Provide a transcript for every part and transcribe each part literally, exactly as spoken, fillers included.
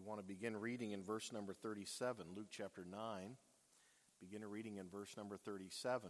want to begin reading in verse number thirty-seven, Luke chapter nine. Begin reading in verse number thirty-seven.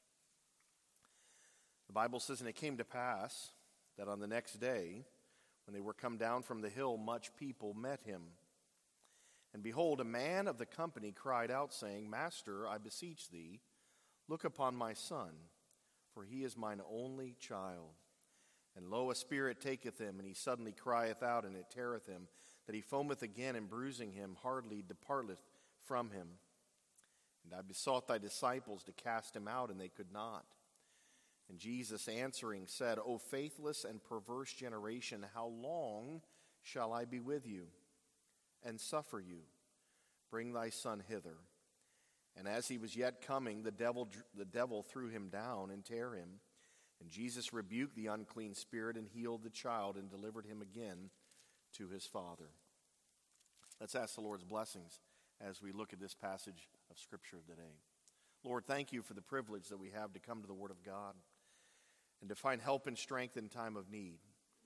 The Bible says, "And it came to pass that on the next day, when they were come down from the hill, much people met him. And behold, a man of the company cried out, saying, Master, I beseech thee, look upon my son, for he is mine only child. And lo, a spirit taketh him, and he suddenly crieth out, and it teareth him, that he foameth again, and bruising him, hardly departeth from him. And I besought thy disciples to cast him out, and they could not. And Jesus answering said, O faithless and perverse generation, how long shall I be with you, and suffer you? Bring thy son hither. And as he was yet coming, the devil, the devil threw him down and tare him. And Jesus rebuked the unclean spirit and healed the child and delivered him again to his father." Let's ask the Lord's blessings as we look at this passage of Scripture today. Lord, thank you for the privilege that we have to come to the Word of God and to find help and strength in time of need.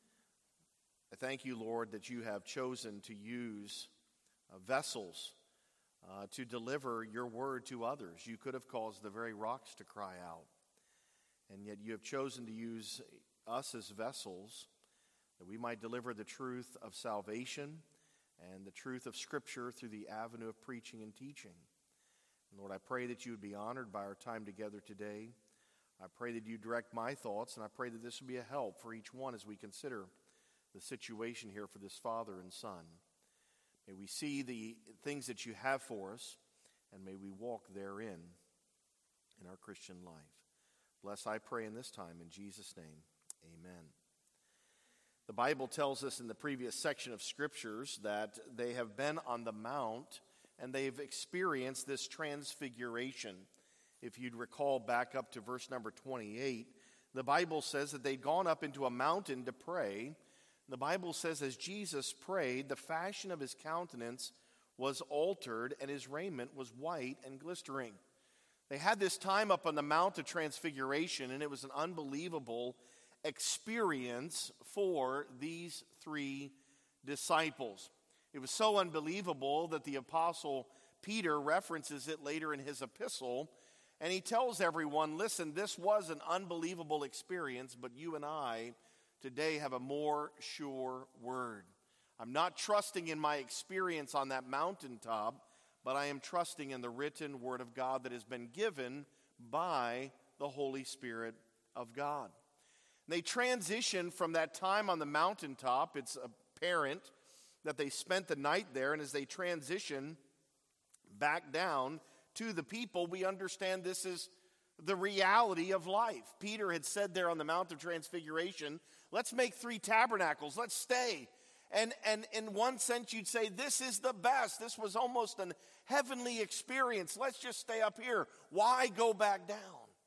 I thank you, Lord, that you have chosen to use uh, vessels uh, to deliver your word to others. You could have caused the very rocks to cry out, and yet you have chosen to use us as vessels that we might deliver the truth of salvation and the truth of Scripture through the avenue of preaching and teaching. And Lord, I pray that you would be honored by our time together today. I pray that you direct my thoughts, and I pray that this will be a help for each one as we consider the situation here for this father and son. May we see the things that you have for us, and may we walk therein in our Christian life. Bless, I pray, in this time, in Jesus' name, amen. The Bible tells us in the previous section of Scriptures that they have been on the Mount, and they've experienced this transfiguration. If you'd recall back up to verse number twenty-eight, the Bible says that they'd gone up into a mountain to pray. The Bible says as Jesus prayed, the fashion of his countenance was altered, and his raiment was white and glistering. They had this time up on the Mount of Transfiguration, and it was an unbelievable experience for these three disciples. It was so unbelievable that the Apostle Peter references it later in his epistle, and he tells everyone, listen, this was an unbelievable experience, but you and I today have a more sure word. I'm not trusting in my experience on that mountaintop, but I am trusting in the written word of God that has been given by the Holy Spirit of God. They transition from that time on the mountaintop. It's apparent that they spent the night there, and as they transition back down to the people, we understand this is the reality of life. Peter had said there on the Mount of Transfiguration, let's make three tabernacles, let's stay. And, and in one sense, you'd say, this is the best. This was almost an heavenly experience. Let's just stay up here. Why go back down?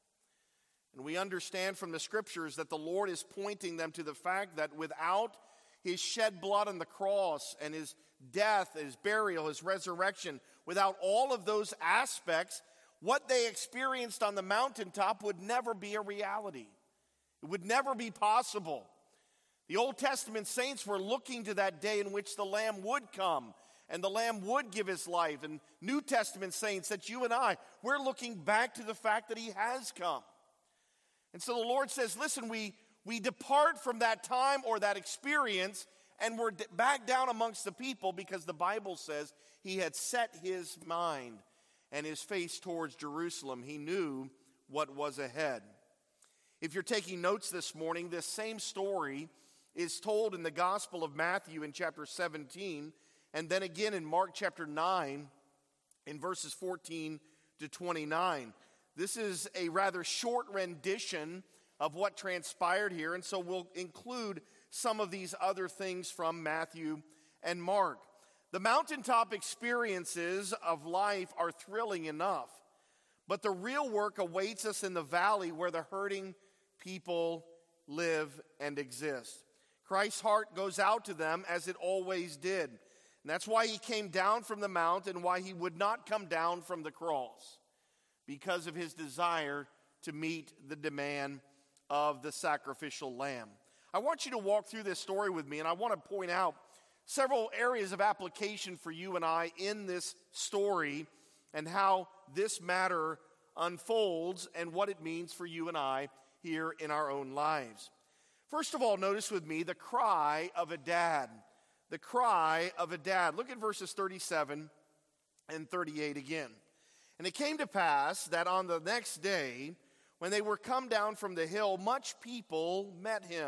And we understand from the Scriptures that the Lord is pointing them to the fact that without his shed blood on the cross and his death, his burial, his resurrection, without all of those aspects, what they experienced on the mountaintop would never be a reality. It would never be possible. The Old Testament saints were looking to that day in which the Lamb would come and the Lamb would give his life. And New Testament saints, that you and I, we're looking back to the fact that he has come. And so the Lord says, listen, we, we depart from that time or that experience, and we're back down amongst the people because the Bible says he had set his mind and his face towards Jerusalem. He knew what was ahead. If you're taking notes this morning, this same story is told in the Gospel of Matthew in chapter seventeen, and then again in Mark chapter nine in verses fourteen to twenty-nine. This is a rather short rendition of what transpired here, and so we'll include some of these other things from Matthew and Mark. The mountaintop experiences of life are thrilling enough, but the real work awaits us in the valley where the hurting people live and exist. Christ's heart goes out to them as it always did. And that's why he came down from the mount and why he would not come down from the cross, because of his desire to meet the demand of the sacrificial lamb. I want you to walk through this story with me, and I want to point out several areas of application for you and I in this story and how this matter unfolds and what it means for you and I here in our own lives. First of all, notice with me the cry of a dad. The cry of a dad. Look at verses thirty-seven and thirty-eight again. And it came to pass that on the next day, when they were come down from the hill, much people met him.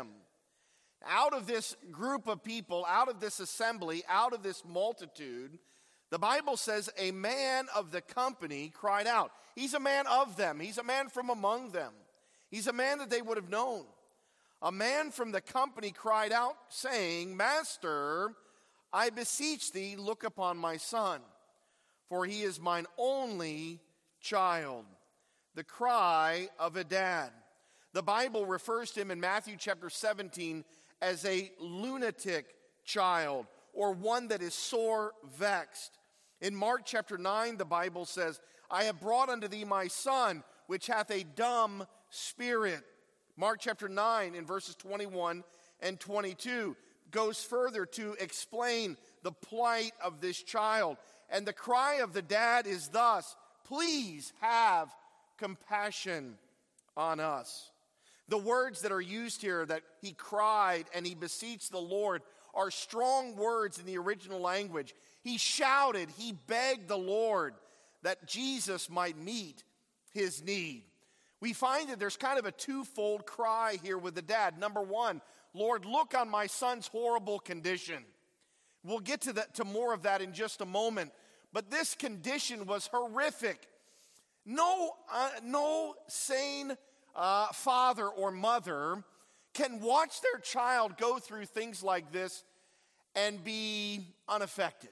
Out of this group of people, out of this assembly, out of this multitude, the Bible says a man of the company cried out. He's a man of them. He's a man from among them. He's a man that they would have known. A man from the company cried out, saying, Master, I beseech thee, look upon my son, for he is mine only child. The cry of a dad. The Bible refers to him in Matthew chapter seventeen as a lunatic child, or one that is sore vexed. In Mark chapter nine, the Bible says, I have brought unto thee my son, which hath a dumb spirit. Mark chapter nine, in verses twenty-one and twenty-two, goes further to explain the plight of this child. And the cry of the dad is thus, please have compassion on us. The words that are used here, that he cried and he beseeched the Lord, are strong words in the original language. He shouted, he begged the Lord that Jesus might meet his need. We find that there's kind of a twofold cry here with the dad. Number one, Lord, look on my son's horrible condition. We'll get to that, to more of that in just a moment. But this condition was horrific. No, uh, no sane uh, father or mother can watch their child go through things like this and be unaffected.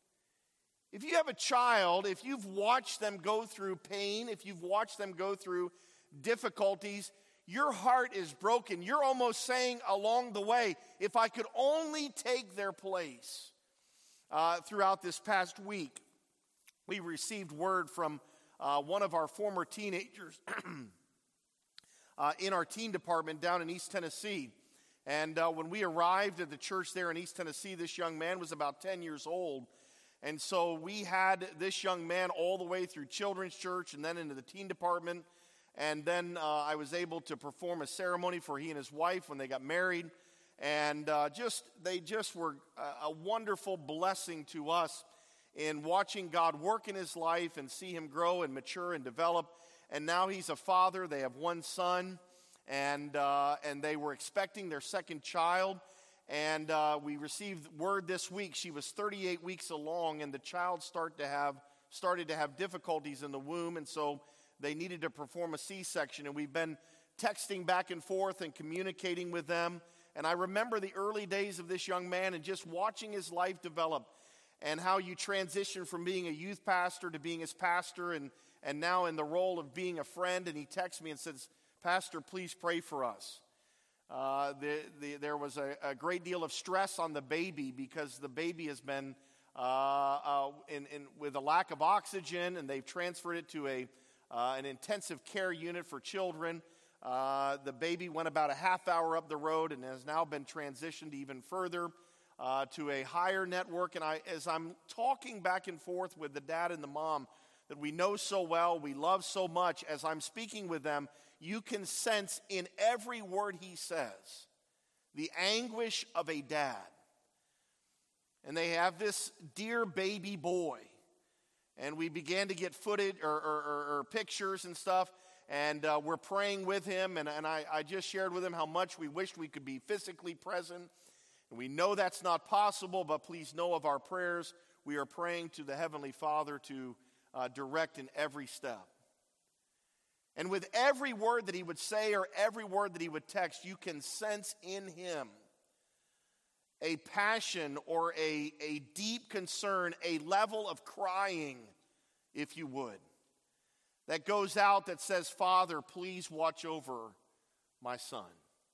If you have a child, if you've watched them go through pain, if you've watched them go through difficulties, your heart is broken. You're almost saying along the way, if I could only take their place. Uh, throughout this past week, we received word from uh, one of our former teenagers uh, in our teen department down in East Tennessee. And uh, when we arrived at the church there in East Tennessee, this young man was about ten years old. And so we had this young man all the way through children's church and then into the teen department. And then uh, I was able to perform a ceremony for he and his wife when they got married. And uh, just they just were a, a wonderful blessing to us in watching God work in his life and see him grow and mature and develop. And now he's a father. They have one son, and uh, and they were expecting their second child. And uh, we received word this week she was thirty-eight weeks along, and the child start to have started to have difficulties in the womb, and so they needed to perform a C-section. And we've been texting back and forth and communicating with them. And I remember the early days of this young man and just watching his life develop and how you transition from being a youth pastor to being his pastor and, and now in the role of being a friend. And he texts me and says, Pastor, please pray for us. Uh, the, the, there was a, a great deal of stress on the baby because the baby has been uh, uh, in, in, with a lack of oxygen, and they've transferred it to a uh, an intensive care unit for children. Uh, the baby went about a half hour up the road and has now been transitioned even further uh, to a higher network. And I, as I'm talking back and forth with the dad and the mom that we know so well, we love so much, as I'm speaking with them, you can sense in every word he says the anguish of a dad. And they have this dear baby boy. And we began to get footage or, or, or, or pictures and stuff. And uh, we're praying with him, and, and I, I just shared with him how much we wished we could be physically present. And we know that's not possible, but please know of our prayers. We are praying to the Heavenly Father to uh, direct in every step. And with every word that he would say or every word that he would text, you can sense in him a passion or a, a deep concern, a level of crying, if you would, that goes out that says, Father, please watch over my son.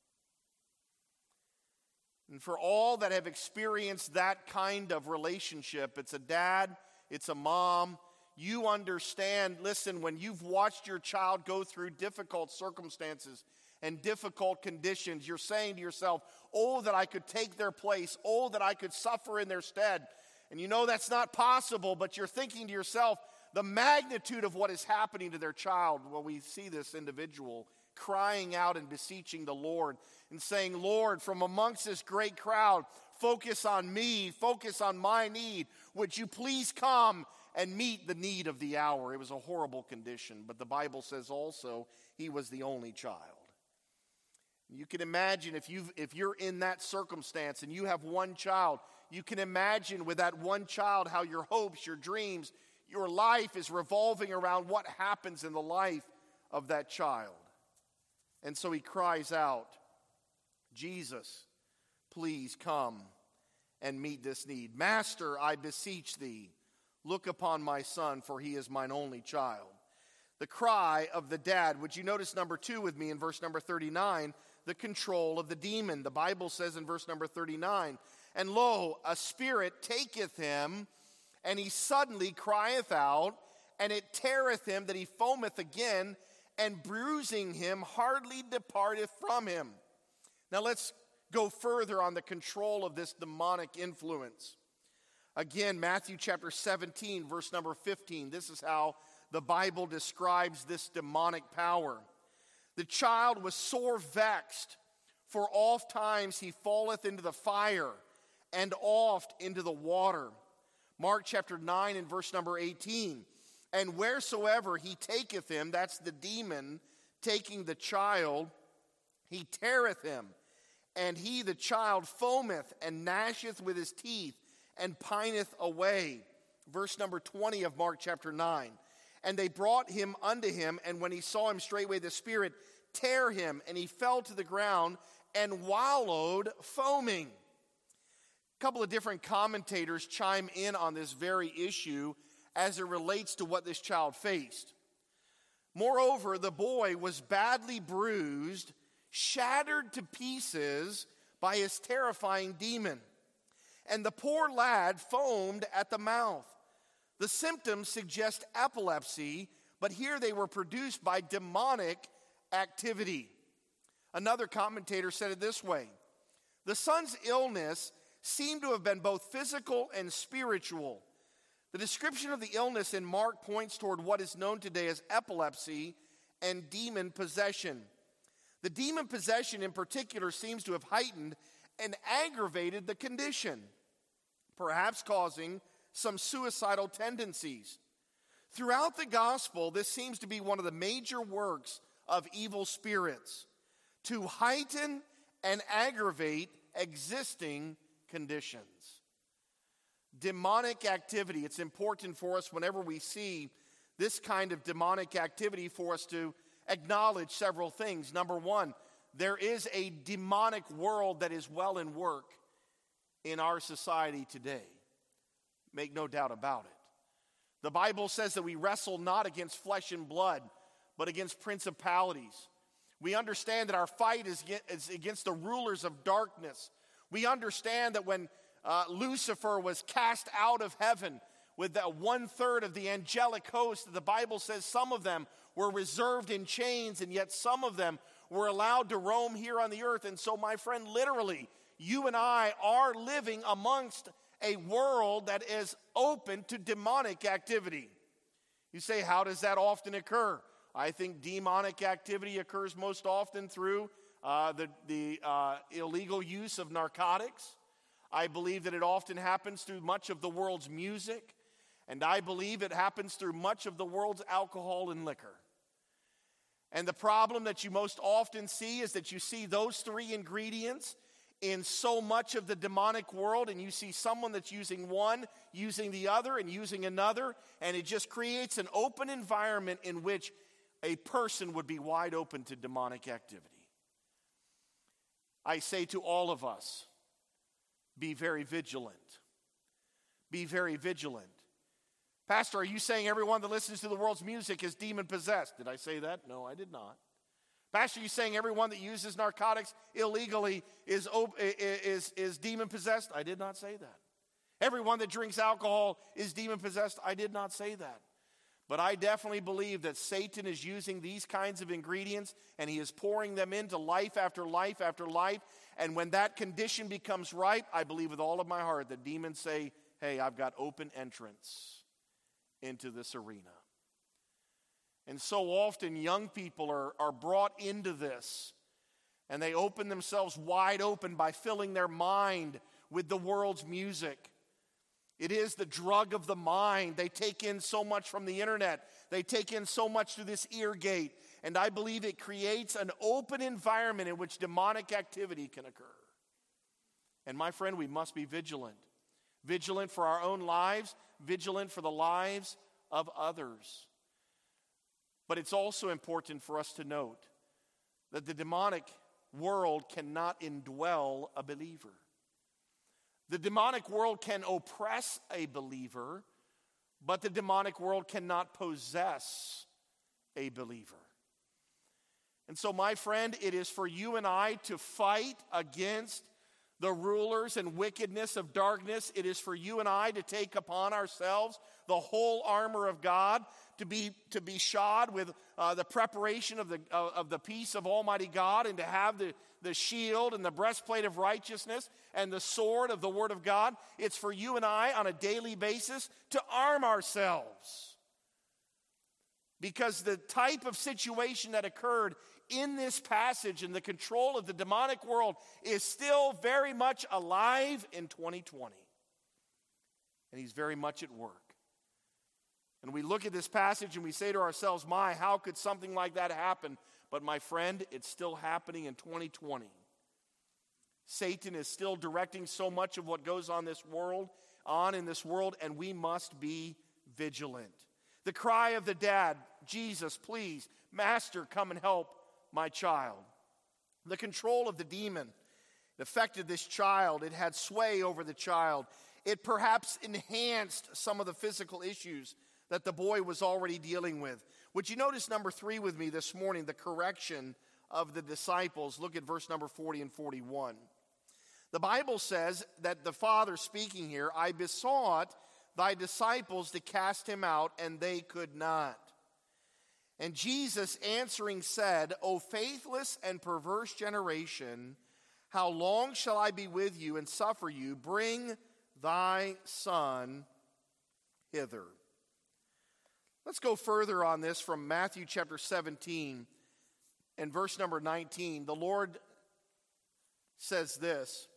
And for all that have experienced that kind of relationship, it's a dad, it's a mom, you understand, listen, when you've watched your child go through difficult circumstances and difficult conditions. You're saying to yourself, oh, that I could take their place. Oh, that I could suffer in their stead. And you know that's not possible, but you're thinking to yourself the magnitude of what is happening to their child. Well, we see this individual crying out and beseeching the Lord and saying, Lord, from amongst this great crowd, focus on me, focus on my need. Would you please come and meet the need of the hour? It was a horrible condition, but the Bible says also he was the only child. You can imagine if you if you're in that circumstance and you have one child, you can imagine with that one child how your hopes, your dreams, your life is revolving around what happens in the life of that child. And so he cries out, Jesus, please come and meet this need. Master, I beseech thee, look upon my son, for he is mine only child. The cry of the dad. Would you notice number two with me in verse number thirty-nine? The control of the demon. The Bible says in verse number thirty-nine, and lo, a spirit taketh him, and he suddenly crieth out, and it teareth him that he foameth again, and bruising him hardly departeth from him. Now let's go further on the control of this demonic influence. Again, Matthew chapter seventeen, verse number fifteen. This is how the Bible describes this demonic power. The child was sore vexed, for oft times he falleth into the fire, and oft into the water. Mark chapter nine and verse number eighteen. And wheresoever he taketh him, that's the demon taking the child, he teareth him. And he, the child, foameth and gnasheth with his teeth, and pineth away. Verse number twenty of Mark chapter nine. And they brought him unto him, and when he saw him, straightway the spirit tear him, and he fell to the ground and wallowed foaming. A couple of different commentators chime in on this very issue as it relates to what this child faced. Moreover, the boy was badly bruised, shattered to pieces by his terrifying demon, and the poor lad foamed at the mouth. The symptoms suggest epilepsy, but here they were produced by demonic activity. Another commentator said it this way: the son's illness seemed to have been both physical and spiritual. The description of the illness in Mark points toward what is known today as epilepsy and demon possession. The demon possession in particular seems to have heightened and aggravated the condition, perhaps causing some suicidal tendencies. Throughout the gospel, this seems to be one of the major works of evil spirits, to heighten and aggravate existing conditions. Demonic activity. It's important for us whenever we see this kind of demonic activity for us to acknowledge several things. Number one, there is a demonic world that is well in work in our society today. Make no doubt about it. The Bible says that we wrestle not against flesh and blood, but against principalities. We understand that our fight is against the rulers of darkness. We understand that when uh, Lucifer was cast out of heaven with the one-third of the angelic host, the Bible says some of them were reserved in chains, and yet some of them were allowed to roam here on the earth. And so, my friend, literally, you and I are living amongst a world that is open to demonic activity. You say, how does that often occur? I think demonic activity occurs most often through uh, the, the uh, illegal use of narcotics. I believe that it often happens through much of the world's music, and I believe it happens through much of the world's alcohol and liquor. And the problem that you most often see is that you see those three ingredients in so much of the demonic world, and you see someone that's using one, using the other, and using another, and it just creates an open environment in which a person would be wide open to demonic activity. I say to all of us, be very vigilant. Be very vigilant. Pastor, are you saying everyone that listens to the world's music is demon-possessed? Did I say that? No, I did not. Pastor, are you saying everyone that uses narcotics illegally is, is, is demon-possessed? I did not say that. Everyone that drinks alcohol is demon-possessed? I did not say that. But I definitely believe that Satan is using these kinds of ingredients and he is pouring them into life after life after life. And when that condition becomes ripe, I believe with all of my heart that demons say, hey, I've got open entrance into this arena. And so often young people are, are brought into this, and they open themselves wide open by filling their mind with the world's music. It is the drug of the mind. They take in so much from the internet. They take in so much through this ear gate. And I believe it creates an open environment in which demonic activity can occur. And my friend, we must be vigilant. Vigilant for our own lives, vigilant for the lives of others. But it's also important for us to note that the demonic world cannot indwell a believer. The demonic world can oppress a believer, but the demonic world cannot possess a believer. And so, my friend, it is for you and I to fight against the rulers and wickedness of darkness. It is for you and I to take upon ourselves the whole armor of God, to be to be shod with uh, the preparation of the uh, of the peace of Almighty God, and to have the, the shield and the breastplate of righteousness and the sword of the Word of God. It's for you and I on a daily basis to arm ourselves. Because the type of situation that occurred in this passage and the control of the demonic world is still very much alive in twenty twenty. And he's very much at work. And we look at this passage and we say to ourselves, my, how could something like that happen? But my friend, it's still happening in twenty twenty. Satan is still directing so much of what goes on this world, on in this world, and we must be vigilant. The cry of the dad, Jesus, please, Master, come and help my child. The control of the demon affected this child. It had sway over the child. It perhaps enhanced some of the physical issues that the boy was already dealing with. Would you notice number three with me this morning, the correction of the disciples? Look at verse number forty and forty-one. The Bible says that the Father speaking here, I besought thy disciples to cast him out, and they could not. And Jesus answering said, O faithless and perverse generation, how long shall I be with you and suffer you? Bring thy son hither. Let's go further on this from Matthew chapter seventeen and verse number nineteen. The Lord says this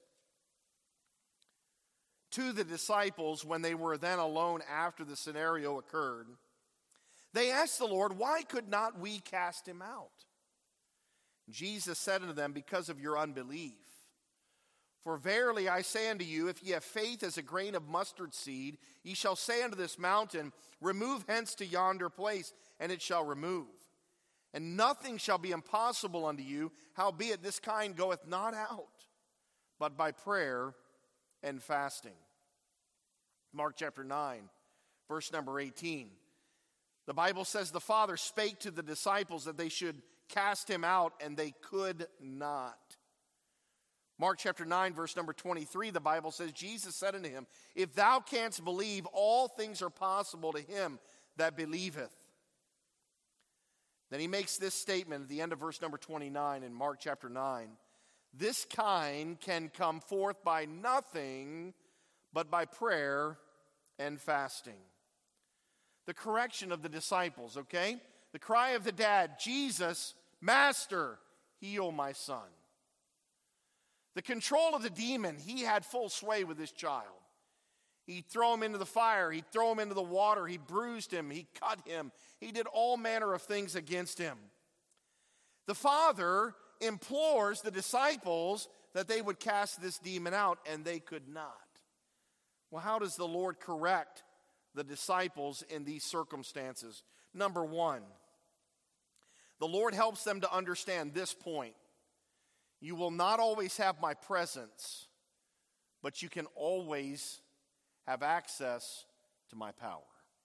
to the disciples when they were then alone after the scenario occurred. They asked the Lord, why could not we cast him out? Jesus said unto them, because of your unbelief. For verily I say unto you, if ye have faith as a grain of mustard seed, ye shall say unto this mountain, remove hence to yonder place, and it shall remove. And nothing shall be impossible unto you, howbeit this kind goeth not out, but by prayer and fasting. Mark chapter nine, verse number eighteen. The Bible says the Father spake to the disciples that they should cast him out, and they could not. Mark chapter nine, verse number twenty-three, the Bible says, Jesus said unto him, if thou canst believe, all things are possible to him that believeth. Then he makes this statement at the end of verse number twenty-nine in Mark chapter nine. This kind can come forth by nothing but by prayer and fasting. The correction of the disciples, okay? The cry of the dad, Jesus, Master, heal my son. The control of the demon, he had full sway with this child. He'd throw him into the fire. He'd throw him into the water. He bruised him. He cut him. He did all manner of things against him. The Father implores the disciples that they would cast this demon out, and they could not. Well, how does the Lord correct the disciples in these circumstances? Number one, the Lord helps them to understand this point. You will not always have my presence, but you can always have access to my power.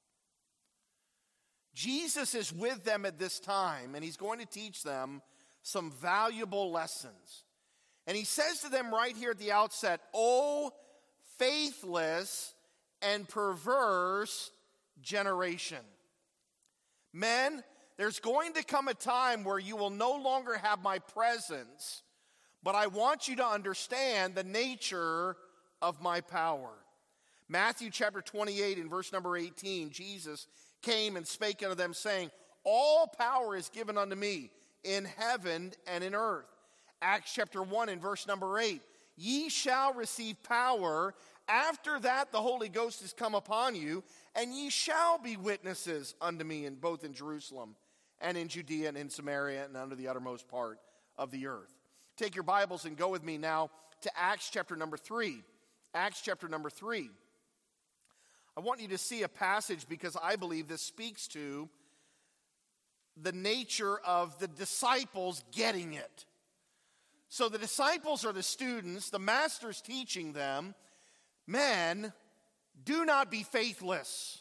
Jesus is with them at this time, and he's going to teach them some valuable lessons. And he says to them right here at the outset, O faithless and perverse generation. Men, there's going to come a time where you will no longer have my presence, but I want you to understand the nature of my power. Matthew chapter twenty-eight and verse number eighteen, Jesus came and spake unto them, saying, all power is given unto me in heaven and in earth. Acts chapter one and verse number eight, ye shall receive power. After that the Holy Ghost is come upon you, and ye shall be witnesses unto me in both in Jerusalem and in Judea and in Samaria and unto the uttermost part of the earth. Take your Bibles and go with me now to Acts chapter number three. Acts chapter number three. I want you to see a passage because I believe this speaks to the nature of the disciples getting it. So the disciples are the students, the master's teaching them, men, do not be faithless.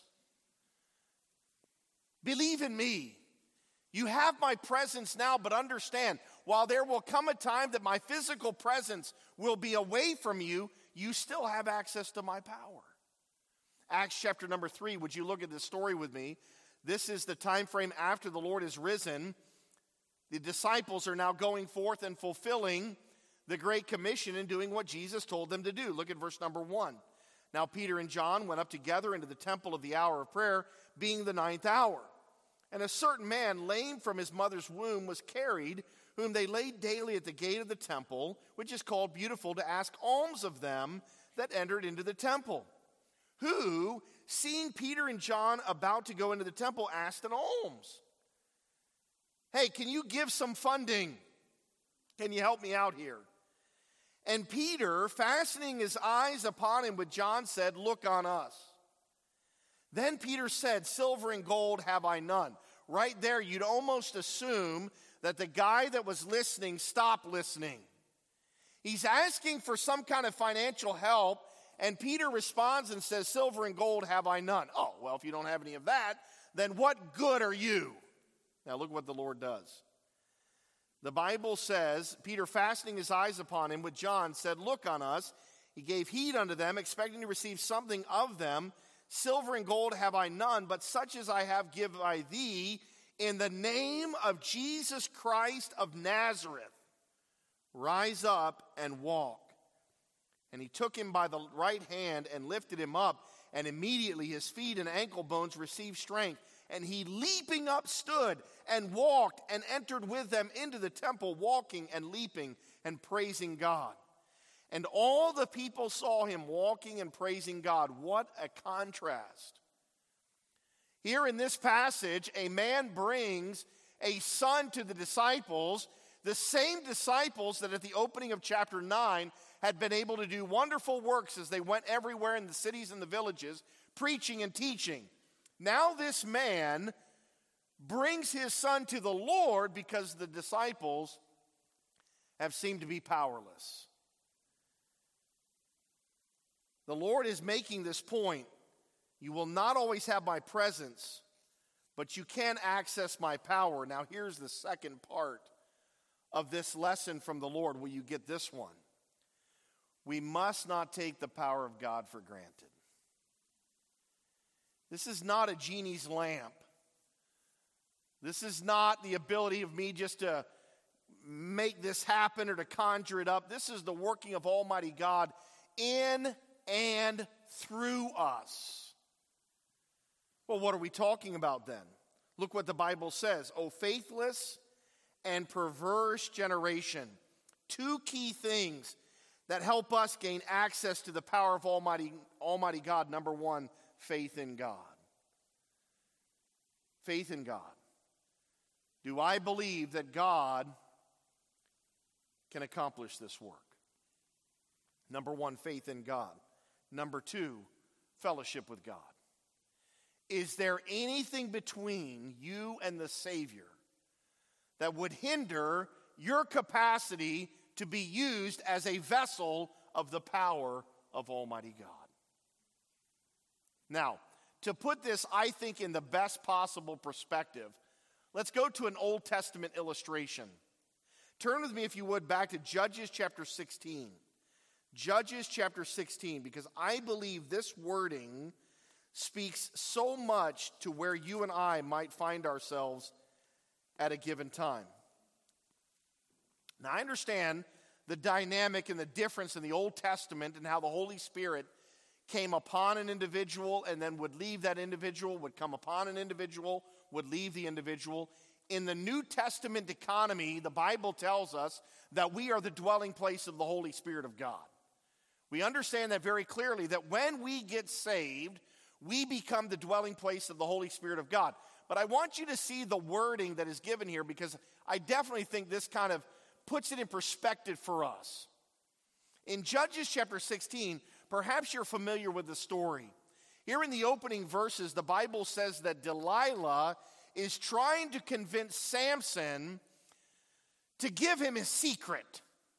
Believe in me. You have my presence now, but understand, while there will come a time that my physical presence will be away from you, you still have access to my power. Acts chapter number three, would you look at this story with me? This is the time frame after the Lord is risen. The disciples are now going forth and fulfilling the Great Commission and doing what Jesus told them to do. Look at verse number one. Now Peter and John went up together into the temple of the hour of prayer, being the ninth hour. And a certain man, lame from his mother's womb, was carried, whom they laid daily at the gate of the temple, which is called Beautiful, to ask alms of them that entered into the temple. Who, seeing Peter and John about to go into the temple, asked an alms. Hey, can you give some funding? Can you help me out here? And Peter, fastening his eyes upon him with John, said, look on us. Then Peter said, silver and gold have I none. Right there, you'd almost assume that the guy that was listening stopped listening. He's asking for some kind of financial help, and Peter responds and says, silver and gold have I none. Oh, well, if you don't have any of that, then what good are you? Now look what the Lord does. The Bible says, Peter, fastening his eyes upon him with John, said, look on us. He gave heed unto them, expecting to receive something of them. Silver and gold have I none, but such as I have give I thee, in the name of Jesus Christ of Nazareth. Rise up and walk. And he took him by the right hand and lifted him up, and immediately his feet and ankle bones received strength. And he leaping up stood and walked and entered with them into the temple, walking and leaping and praising God. And all the people saw him walking and praising God. What a contrast. Here in this passage, a man brings a son to the disciples, the same disciples that at the opening of chapter nine had been able to do wonderful works as they went everywhere in the cities and the villages, preaching and teaching. Now this man brings his son to the Lord because the disciples have seemed to be powerless. The Lord is making this point. You will not always have my presence, but you can access my power. Now here's the second part of this lesson from the Lord. Will you get this one? We must not take the power of God for granted. This is not a genie's lamp. This is not the ability of me just to make this happen or to conjure it up. This is the working of Almighty God in and through us. Well, what are we talking about then? Look what the Bible says. O faithless and perverse generation. Two key things that help us gain access to the power of Almighty, Almighty God. Number one, faith in God. Faith in God. Do I believe that God can accomplish this work? Number one, faith in God. Number two, fellowship with God. Is there anything between you and the Savior that would hinder your capacity to be used as a vessel of the power of Almighty God? Now, to put this, I think, in the best possible perspective, let's go to an Old Testament illustration. Turn with me, if you would, back to Judges chapter sixteen. Judges chapter sixteen, because I believe this wording speaks so much to where you and I might find ourselves at a given time. Now, I understand the dynamic and the difference in the Old Testament and how the Holy Spirit came upon an individual and then would leave that individual, would come upon an individual, would leave the individual. In the New Testament economy, the Bible tells us that we are the dwelling place of the Holy Spirit of God. We understand that very clearly, that when we get saved, we become the dwelling place of the Holy Spirit of God. But I want you to see the wording that is given here, because I definitely think this kind of puts it in perspective for us. In Judges chapter sixteen, perhaps you're familiar with the story. Here in the opening verses, the Bible says that Delilah is trying to convince Samson to give him his secret.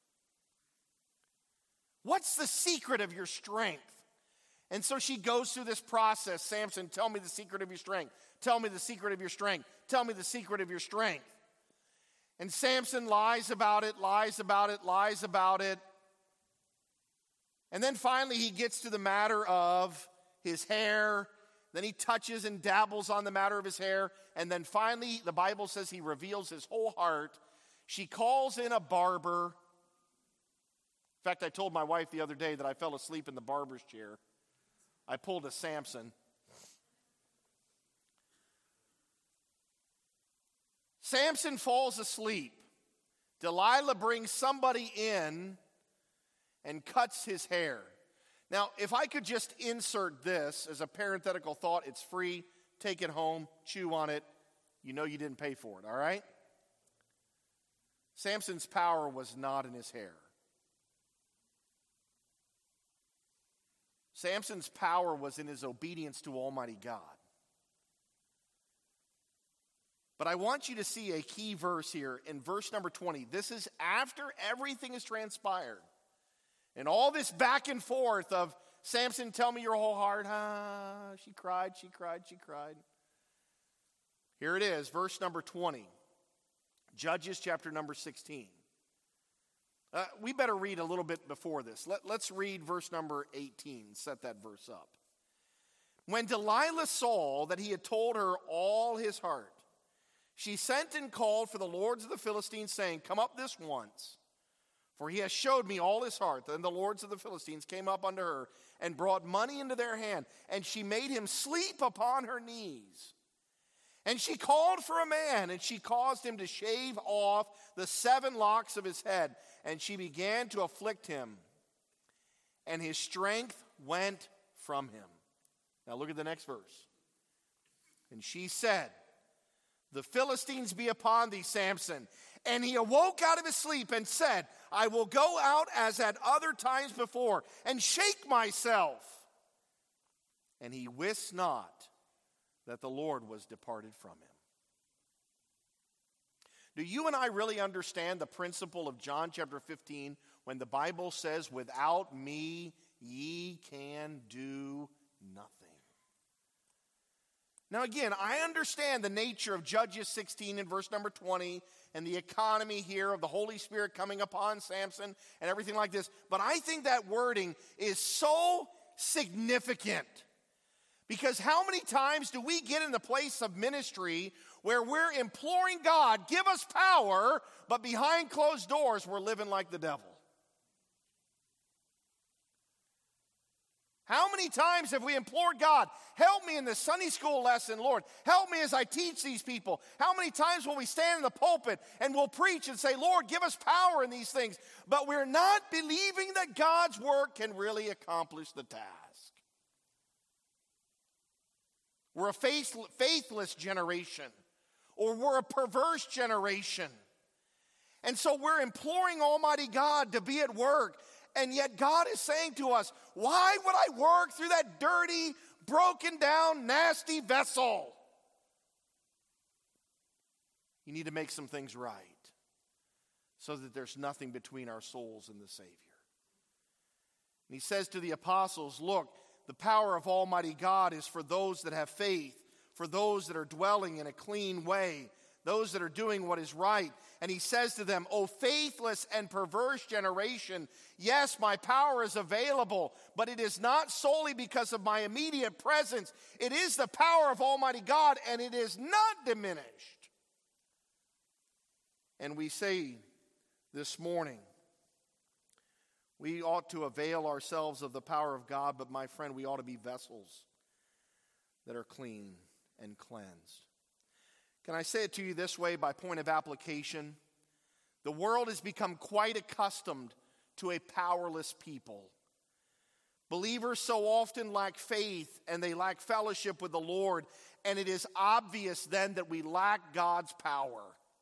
What's the secret of your strength? And so she goes through this process. Samson, tell me the secret of your strength. Tell me the secret of your strength. Tell me the secret of your strength. And Samson lies about it, lies about it, lies about it. And then finally he gets to the matter of his hair. Then he touches and dabbles on the matter of his hair. And then finally, the Bible says he reveals his whole heart. She calls in a barber. In fact, I told my wife the other day that I fell asleep in the barber's chair. I pulled a Samson. Samson falls asleep. Delilah brings somebody in and cuts his hair. Now, if I could just insert this as a parenthetical thought, it's free. Take it home, chew on it. You know you didn't pay for it, all right? Samson's power was not in his hair. Samson's power was in his obedience to Almighty God. But I want you to see a key verse here in verse number twenty. This is after everything has transpired. And all this back and forth of, Samson, tell me your whole heart. Ah, she cried, she cried, she cried. Here it is, verse number twenty. Judges chapter number sixteen. Uh, we better read a little bit before this. Let, let's read verse number eighteen. Set that verse up. When Delilah saw that he had told her all his heart, she sent and called for the lords of the Philistines, saying, come up this once, for he has showed me all his heart. Then the lords of the Philistines came up unto her and brought money into their hand, and she made him sleep upon her knees. And she called for a man, and she caused him to shave off the seven locks of his head, and she began to afflict him, and his strength went from him. Now look at the next verse. And she said, the Philistines be upon thee, Samson. And he awoke out of his sleep and said, I will go out as at other times before, and shake myself. And he wist not that the Lord was departed from him. Do you and I really understand the principle of John chapter fifteen when the Bible says, without me ye can do nothing? Now again, I understand the nature of Judges sixteen and verse number twenty and the economy here of the Holy Spirit coming upon Samson and everything like this. But I think that wording is so significant. Because how many times do we get in the place of ministry where we're imploring God, give us power, but behind closed doors we're living like the devil? How many times have we implored God, help me in this Sunday school lesson, Lord. Help me as I teach these people. How many times will we stand in the pulpit and we'll preach and say, Lord, give us power in these things. But we're not believing that God's work can really accomplish the task. We're a faith, faithless generation, or we're a perverse generation. And so we're imploring Almighty God to be at work. And yet God is saying to us, why would I work through that dirty, broken down, nasty vessel? You need to make some things right so that there's nothing between our souls and the Savior. And he says to the apostles, look, the power of Almighty God is for those that have faith, for those that are dwelling in a clean way, those that are doing what is right. And he says to them, O faithless and perverse generation, yes, my power is available, but it is not solely because of my immediate presence. It is the power of Almighty God, and it is not diminished. And we say this morning, we ought to avail ourselves of the power of God, but my friend, we ought to be vessels that are clean and cleansed. Can I say it to you this way by point of application? The world has become quite accustomed to a powerless people. Believers so often lack faith and they lack fellowship with the Lord, and it is obvious then that we lack God's power.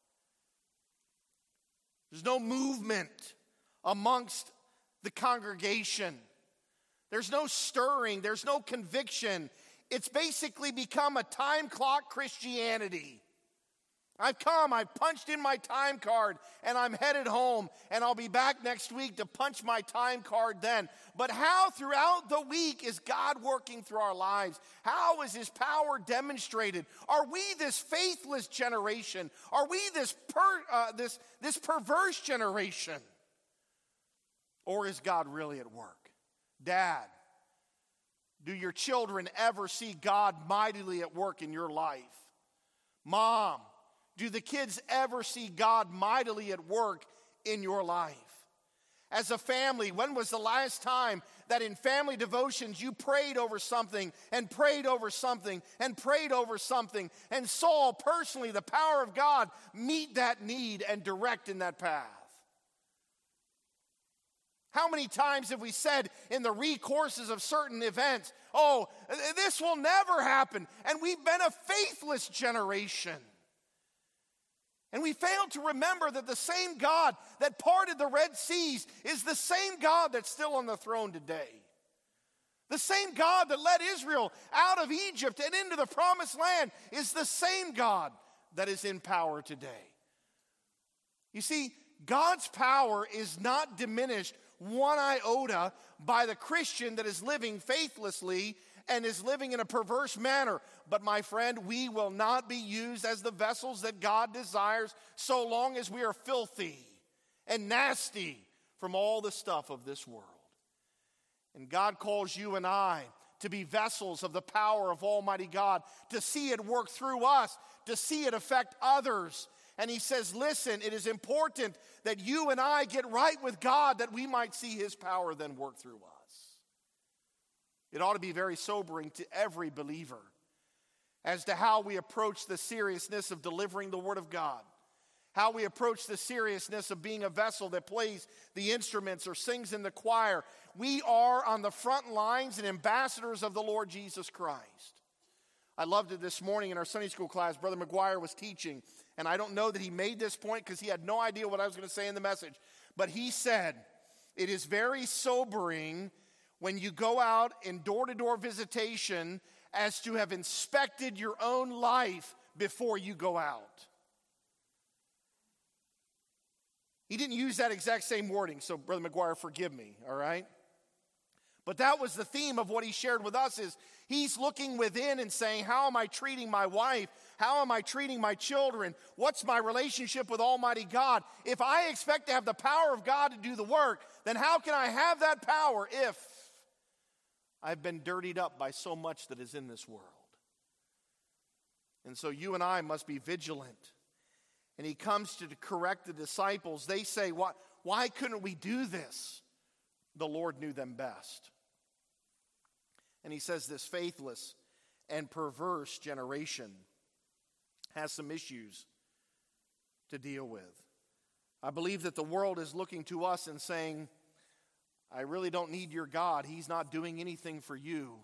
There's no movement amongst the congregation. There's no stirring. There's no conviction. It's basically become a time clock Christianity. I've come, I've punched in my time card, and I'm headed home, and I'll be back next week to punch my time card then. But how throughout the week is God working through our lives? How is his power demonstrated? Are we this faithless generation? Are we this per, uh, this, this perverse generation? Or is God really at work? Dad, do your children ever see God mightily at work in your life? Mom, do the kids ever see God mightily at work in your life? As a family, when was the last time that in family devotions you prayed over something and prayed over something and prayed over something and saw personally the power of God meet that need and direct in that path? How many times have we said in the recourses of certain events, oh, this will never happen, and we've been a faithless generation? And we fail to remember that the same God that parted the Red Seas is the same God that's still on the throne today. The same God that led Israel out of Egypt and into the promised land is the same God that is in power today. You see, God's power is not diminished one iota by the Christian that is living faithlessly and is living in a perverse manner. But my friend, we will not be used as the vessels that God desires so long as we are filthy and nasty from all the stuff of this world. And God calls you and I to be vessels of the power of Almighty God, to see it work through us, to see it affect others. And he says, listen, it is important that you and I get right with God that we might see his power then work through us. It ought to be very sobering to every believer as to how we approach the seriousness of delivering the Word of God, how we approach the seriousness of being a vessel that plays the instruments or sings in the choir. We are on the front lines and ambassadors of the Lord Jesus Christ. I loved it this morning in our Sunday school class. Brother McGuire was teaching, and I don't know that he made this point because he had no idea what I was going to say in the message, but he said, it is very sobering when you go out in door-to-door visitation as to have inspected your own life before you go out. He didn't use that exact same wording, so Brother McGuire, forgive me, all right? But that was the theme of what he shared with us, is he's looking within and saying, how am I treating my wife? How am I treating my children? What's my relationship with Almighty God? If I expect to have the power of God to do the work, then how can I have that power if I've been dirtied up by so much that is in this world? And so you and I must be vigilant. And he comes to correct the disciples. They say, why, why couldn't we do this? The Lord knew them best. And he says this faithless and perverse generation has some issues to deal with. I believe that the world is looking to us and saying, I really don't need your God. He's not doing anything for you.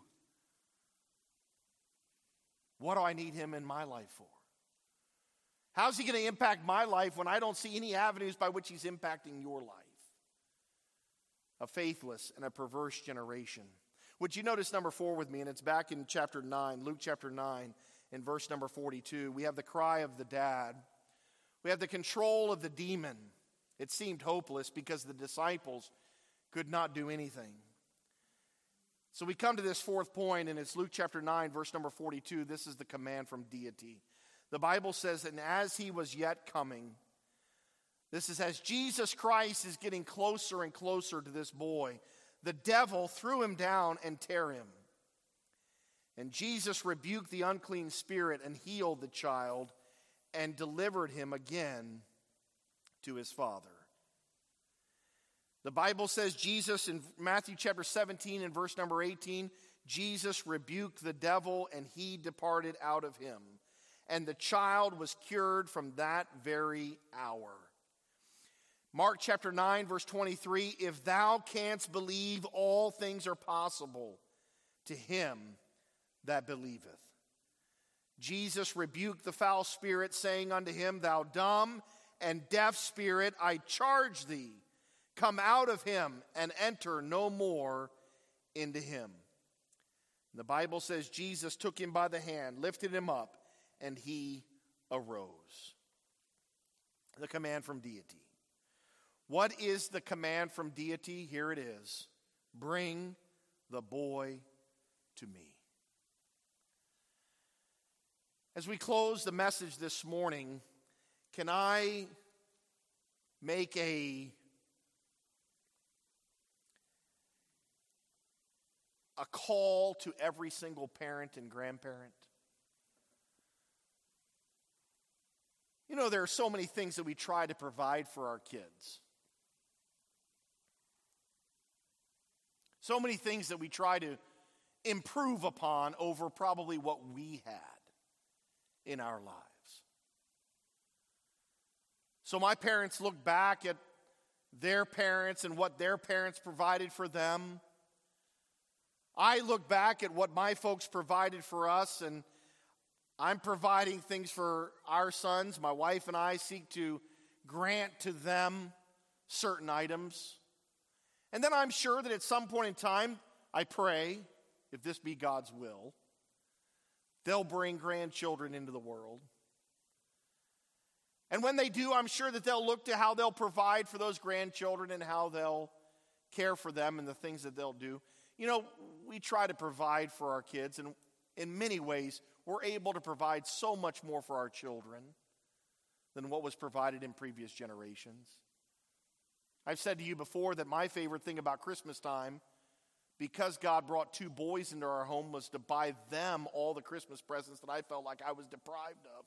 What do I need him in my life for? How's he going to impact my life when I don't see any avenues by which he's impacting your life? A faithless and a perverse generation. Would you notice number four with me? And it's back in chapter nine, Luke chapter nine, in verse number forty-two. We have the cry of the dad. We have the control of the demon. It seemed hopeless because the disciples could not do anything. So we come to this fourth point, and it's Luke chapter nine, verse number forty-two. This is the command from deity. The Bible says, and as he was yet coming, this is as Jesus Christ is getting closer and closer to this boy, the devil threw him down and tear him. And Jesus rebuked the unclean spirit and healed the child and delivered him again to his father. The Bible says Jesus in Matthew chapter seventeen and verse number eighteen, Jesus rebuked the devil and he departed out of him. And the child was cured from that very hour. Mark chapter nine verse twenty-three, if thou canst believe, all things are possible to him that believeth. Jesus rebuked the foul spirit, saying unto him, thou dumb and deaf spirit, I charge thee, come out of him and enter no more into him. The Bible says Jesus took him by the hand, lifted him up, and he arose. The command from deity. What is the command from deity? Here it is. Bring the boy to me. As we close the message this morning, can I make a, a call to every single parent and grandparent? You know, there are so many things that we try to provide for our kids. So many things that we try to improve upon over probably what we had in our lives. So my parents look back at their parents and what their parents provided for them. I look back at what my folks provided for us, and I'm providing things for our sons. My wife and I seek to grant to them certain items. And then I'm sure that at some point in time, I pray, if this be God's will, they'll bring grandchildren into the world. And when they do, I'm sure that they'll look to how they'll provide for those grandchildren and how they'll care for them and the things that they'll do. You know, we try to provide for our kids, and in many ways, we're able to provide so much more for our children than what was provided in previous generations. I've said to you before that my favorite thing about Christmas time, because God brought two boys into our home, was to buy them all the Christmas presents that I felt like I was deprived of.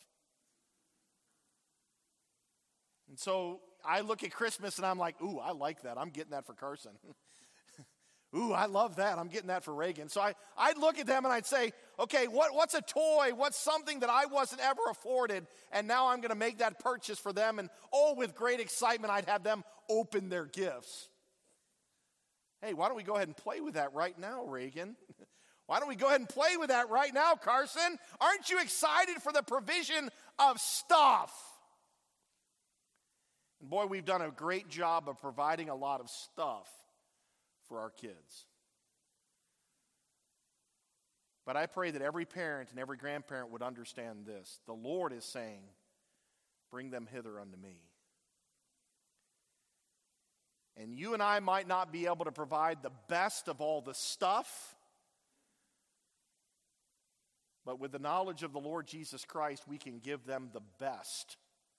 And so I look at Christmas and I'm like, ooh, I like that. I'm getting that for Carson. Ooh, I love that. I'm getting that for Reagan. So I, I'd look at them and I'd say, okay, what, what's a toy? What's something that I wasn't ever afforded? And now I'm going to make that purchase for them. And oh, with great excitement, I'd have them open their gifts. Hey, why don't we go ahead and play with that right now, Reagan? Why don't we go ahead and play with that right now, Carson? Aren't you excited for the provision of stuff? And boy, we've done a great job of providing a lot of stuff for our kids. But I pray that every parent and every grandparent would understand this. The Lord is saying, bring them hither unto me. And you and I might not be able to provide the best of all the stuff, but with the knowledge of the Lord Jesus Christ, we can give them the best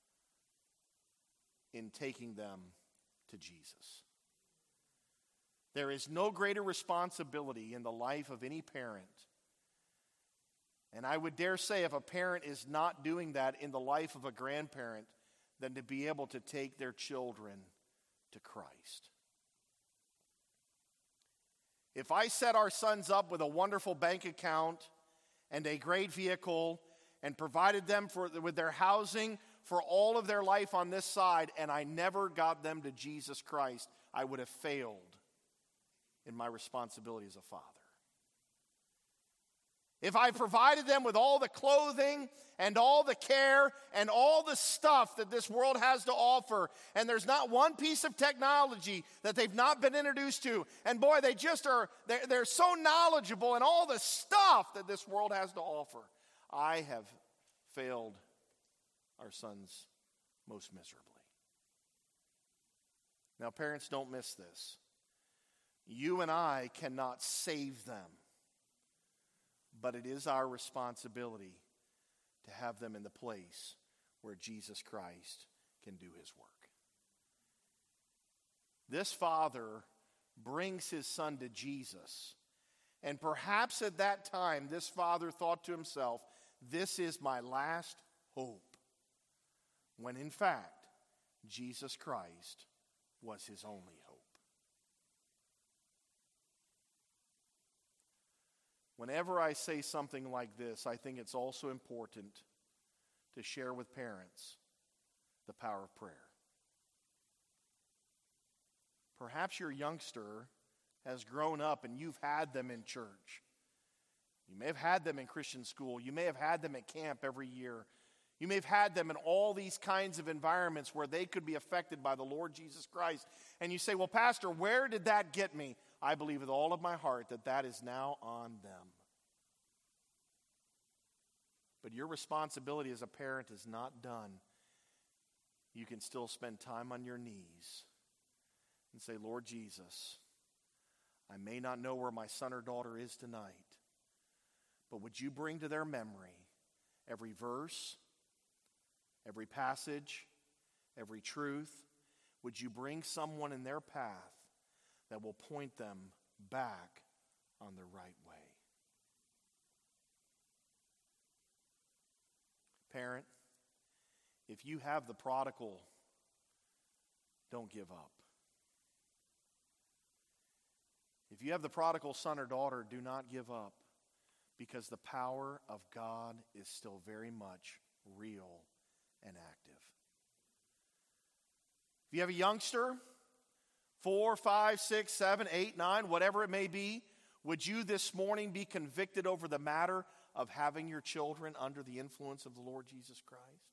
in taking them to Jesus. There is no greater responsibility in the life of any parent. And I would dare say if a parent is not doing that in the life of a grandparent, than to be able to take their children to Christ. If I set our sons up with a wonderful bank account and a great vehicle and provided them for, with their housing for all of their life on this side, and I never got them to Jesus Christ, I would have failed in my responsibility as a father. If I provided them with all the clothing and all the care and all the stuff that this world has to offer, and there's not one piece of technology that they've not been introduced to, and boy, they just are, they're, they're so knowledgeable in all the stuff that this world has to offer, I have failed our sons most miserably. Now, parents, don't miss this. You and I cannot save them, but it is our responsibility to have them in the place where Jesus Christ can do his work. This father brings his son to Jesus. And perhaps at that time, this father thought to himself, this is my last hope. When in fact, Jesus Christ was his only hope. Whenever I say something like this, I think it's also important to share with parents the power of prayer. Perhaps your youngster has grown up and you've had them in church. You may have had them in Christian school. You may have had them at camp every year. You may have had them in all these kinds of environments where they could be affected by the Lord Jesus Christ. And you say, well, Pastor, where did that get me? I believe with all of my heart that that is now on them. But your responsibility as a parent is not done. You can still spend time on your knees and say, Lord Jesus, I may not know where my son or daughter is tonight, but would you bring to their memory every verse, every passage, every truth? Would you bring someone in their path that will point them back on the right way? Parent, if you have the prodigal, don't give up. If you have the prodigal son or daughter, do not give up, because the power of God is still very much real and active. If you have a youngster, four, five, six, seven, eight, nine, whatever it may be, would you this morning be convicted over the matter of having your children under the influence of the Lord Jesus Christ?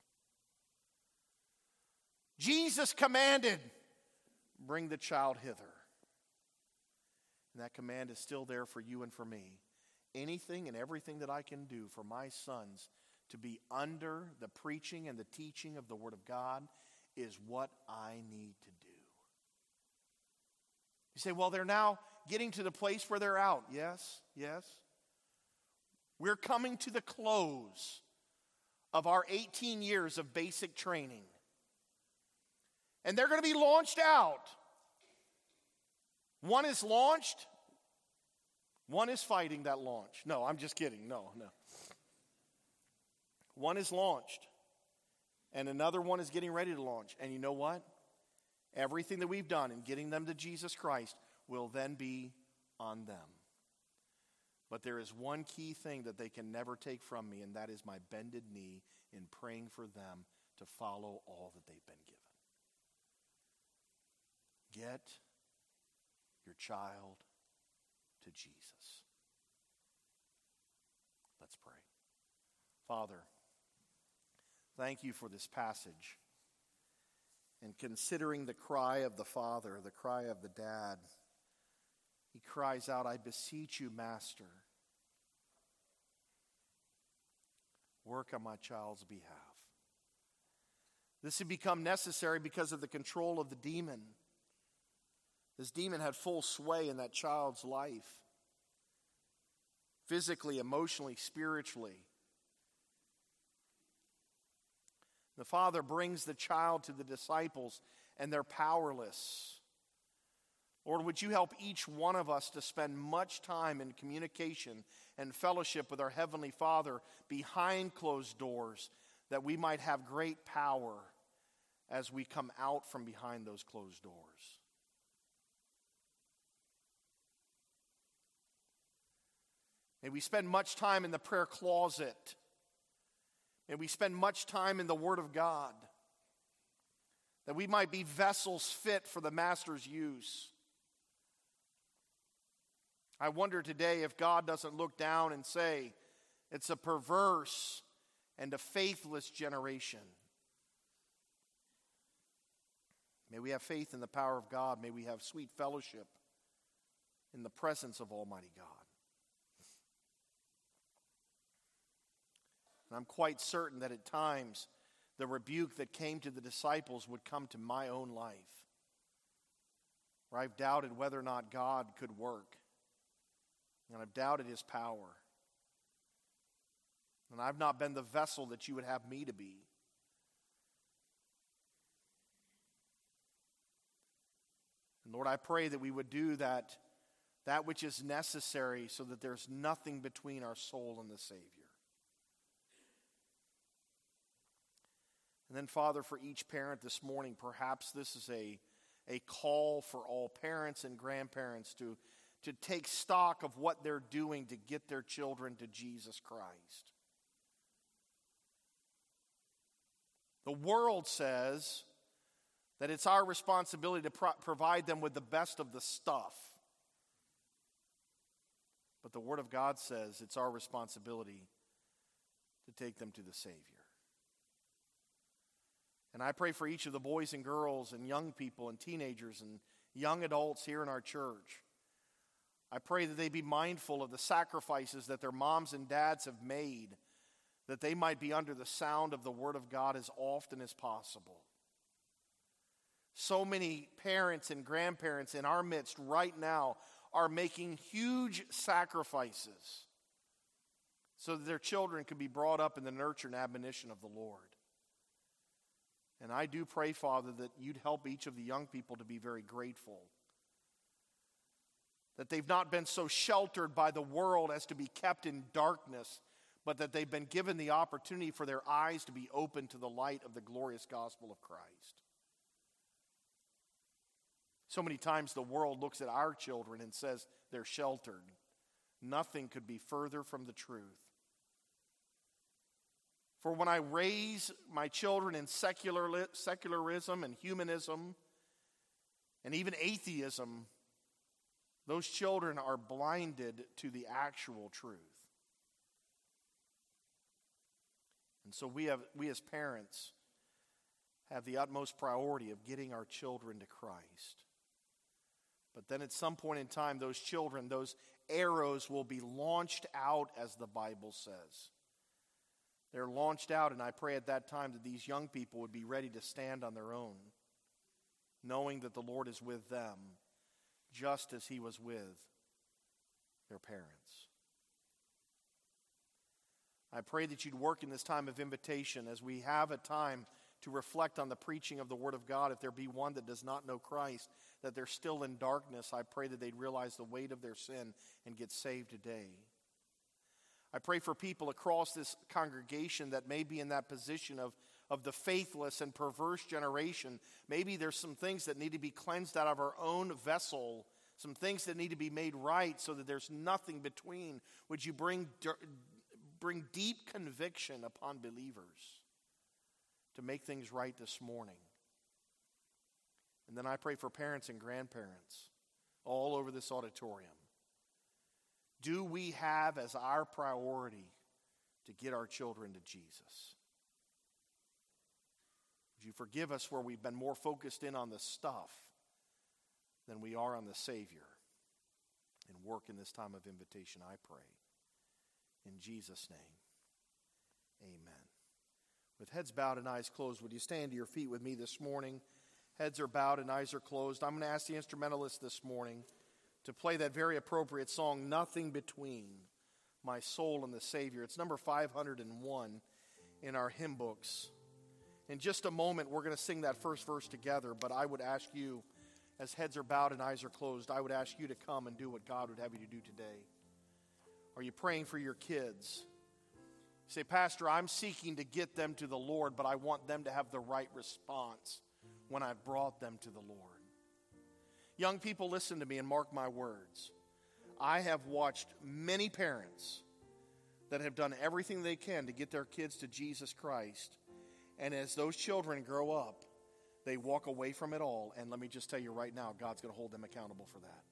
Jesus commanded, bring the child hither. And that command is still there for you and for me. Anything and everything that I can do for my sons to be under the preaching and the teaching of the Word of God is what I need to do. You say, well, they're now getting to the place where they're out. Yes, yes. We're coming to the close of our eighteen years of basic training. And they're going to be launched out. One is launched. One is fighting that launch. No, I'm just kidding. No, no. One is launched. And another one is getting ready to launch. And you know what? Everything that we've done in getting them to Jesus Christ will then be on them. But there is one key thing that they can never take from me, and that is my bended knee in praying for them to follow all that they've been given. Get your child to Jesus. Let's pray. Father, thank you for this passage. And considering the cry of the father, the cry of the dad, he cries out, I beseech you, Master, work on my child's behalf. This had become necessary because of the control of the demon. This demon had full sway in that child's life, physically, emotionally, spiritually. The father brings the child to the disciples, and they're powerless. Lord, would you help each one of us to spend much time in communication and fellowship with our Heavenly Father behind closed doors, that we might have great power as we come out from behind those closed doors. May we spend much time in the prayer closet. May we spend much time in the Word of God, that we might be vessels fit for the Master's use. I wonder today if God doesn't look down and say, it's a perverse and a faithless generation. May we have faith in the power of God. May we have sweet fellowship in the presence of Almighty God. And I'm quite certain that at times the rebuke that came to the disciples would come to my own life, where I've doubted whether or not God could work, and I've doubted His power. And and I've not been the vessel that you would have me to be. And Lord, I pray that we would do that, that which is necessary so that there's nothing between our soul and the Savior. And then, Father, for each parent this morning, perhaps this is a, a call for all parents and grandparents to, to take stock of what they're doing to get their children to Jesus Christ. The world says that it's our responsibility to pro- provide them with the best of the stuff. But the Word of God says it's our responsibility to take them to the Savior. And I pray for each of the boys and girls and young people and teenagers and young adults here in our church. I pray that they be mindful of the sacrifices that their moms and dads have made, that they might be under the sound of the Word of God as often as possible. So many parents and grandparents in our midst right now are making huge sacrifices so that their children can be brought up in the nurture and admonition of the Lord. And I do pray, Father, that you'd help each of the young people to be very grateful. That they've not been so sheltered by the world as to be kept in darkness, but that they've been given the opportunity for their eyes to be open to the light of the glorious gospel of Christ. So many times the world looks at our children and says they're sheltered. Nothing could be further from the truth. For when I raise my children in secular, secularism and humanism and even atheism, those children are blinded to the actual truth. And so we have, we as parents have the utmost priority of getting our children to Christ. But then at some point in time, those children, those arrows will be launched out, as the Bible says. They're launched out, and I pray at that time that these young people would be ready to stand on their own, knowing that the Lord is with them, just as he was with their parents. I pray that you'd work in this time of invitation as we have a time to reflect on the preaching of the Word of God. If there be one that does not know Christ, that they're still in darkness, I pray that they'd realize the weight of their sin and get saved today. I pray for people across this congregation that may be in that position of, of the faithless and perverse generation. Maybe there's some things that need to be cleansed out of our own vessel, some things that need to be made right so that there's nothing between. Would you bring, bring deep conviction upon believers to make things right this morning? And then I pray for parents and grandparents all over this auditorium. Do we have as our priority to get our children to Jesus? Would you forgive us where we've been more focused in on the stuff than we are on the Savior? And work in this time of invitation, I pray. In Jesus' name, amen. With heads bowed and eyes closed, would you stand to your feet with me this morning? Heads are bowed and eyes are closed. I'm going to ask the instrumentalist this morning to play that very appropriate song, Nothing Between My Soul and the Savior. It's number five hundred one in our hymn books. In just a moment, we're going to sing that first verse together, but I would ask you, as heads are bowed and eyes are closed, I would ask you to come and do what God would have you to do today. Are you praying for your kids? You say, Pastor, I'm seeking to get them to the Lord, but I want them to have the right response when I've brought them to the Lord. Young people, listen to me and mark my words. I have watched many parents that have done everything they can to get their kids to Jesus Christ. And as those children grow up, they walk away from it all. And let me just tell you right now, God's going to hold them accountable for that.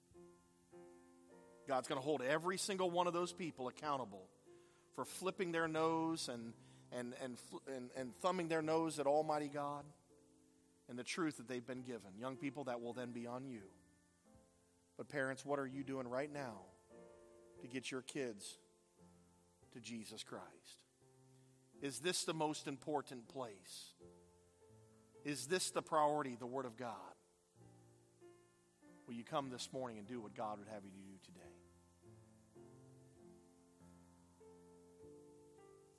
God's going to hold every single one of those people accountable for flipping their nose and, and, and, and, and thumbing their nose at Almighty God and the truth that they've been given. Young people, that will then be on you. But parents, what are you doing right now to get your kids to Jesus Christ? Is this the most important place? Is this the priority, the Word of God? Will you come this morning and do what God would have you to do today?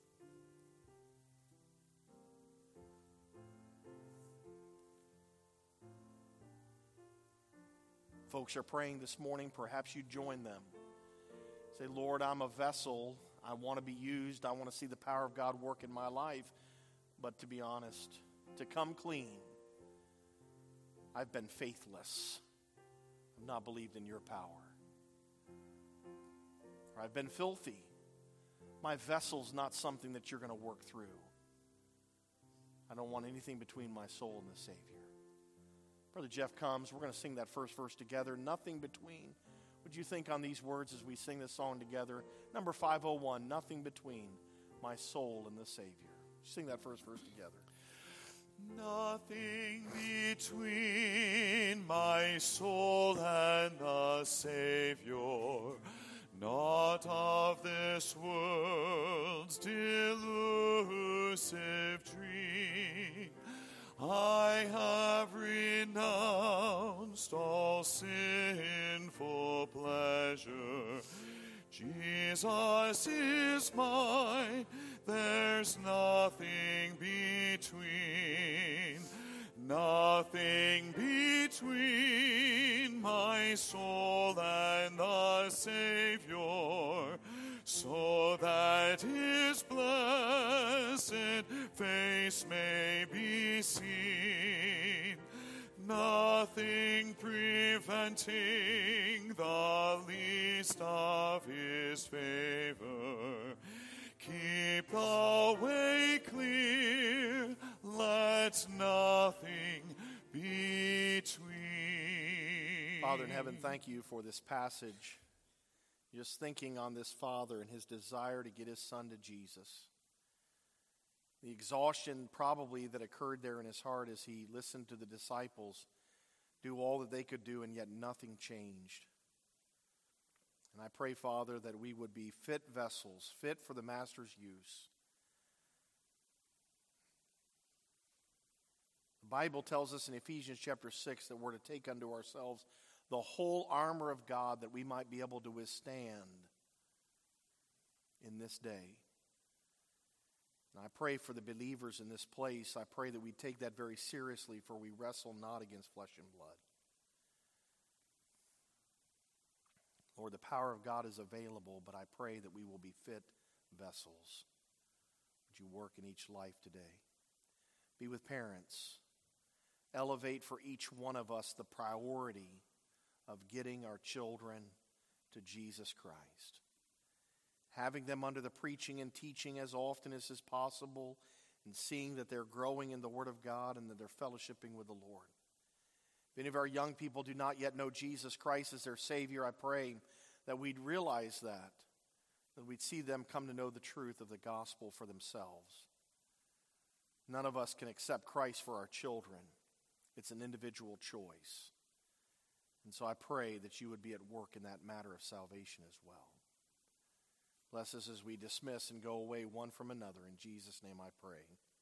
folks are praying this morning, perhaps you join them. Say, Lord, I'm a vessel. I want to be used. I want to see the power of God work in my life. But to be honest, to come clean, I've been faithless. I've not believed in your power. Or I've been filthy. My vessel's not something that you're going to work through. I don't want anything between my soul and the Savior. Brother Jeff comes. We're going to sing that first verse together. Nothing between. Would you think on these words as we sing this song together? Number five oh one, nothing between my soul and the Savior. Sing that first verse together. Nothing between my soul and the Savior, not of this world's delusive dream. I have renounced all sinful pleasure. Jesus is mine, there's nothing between, nothing between my soul and the Savior, so that his blessed face may be seen. Nothing preventing the least of his favor. Keep the way clear, let nothing between. Father in heaven, thank you for this passage. Just thinking on this father and his desire to get his son to Jesus. The exhaustion probably that occurred there in his heart as he listened to the disciples do all that they could do, and yet nothing changed. And I pray, Father, that we would be fit vessels, fit for the Master's use. The Bible tells us in Ephesians chapter six that we're to take unto ourselves the whole armor of God that we might be able to withstand in this day. And I pray for the believers in this place. I pray that we take that very seriously, for we wrestle not against flesh and blood. Lord, the power of God is available, but I pray that we will be fit vessels. Would you work in each life today? Be with parents. Elevate for each one of us the priority of getting our children to Jesus Christ. Having them under the preaching and teaching as often as is possible, and seeing that they're growing in the Word of God and that they're fellowshipping with the Lord. If any of our young people do not yet know Jesus Christ as their Savior, I pray that we'd realize that, that we'd see them come to know the truth of the gospel for themselves. None of us can accept Christ for our children. It's an individual choice. And so I pray that you would be at work in that matter of salvation as well. Bless us as we dismiss and go away one from another. In Jesus' name I pray.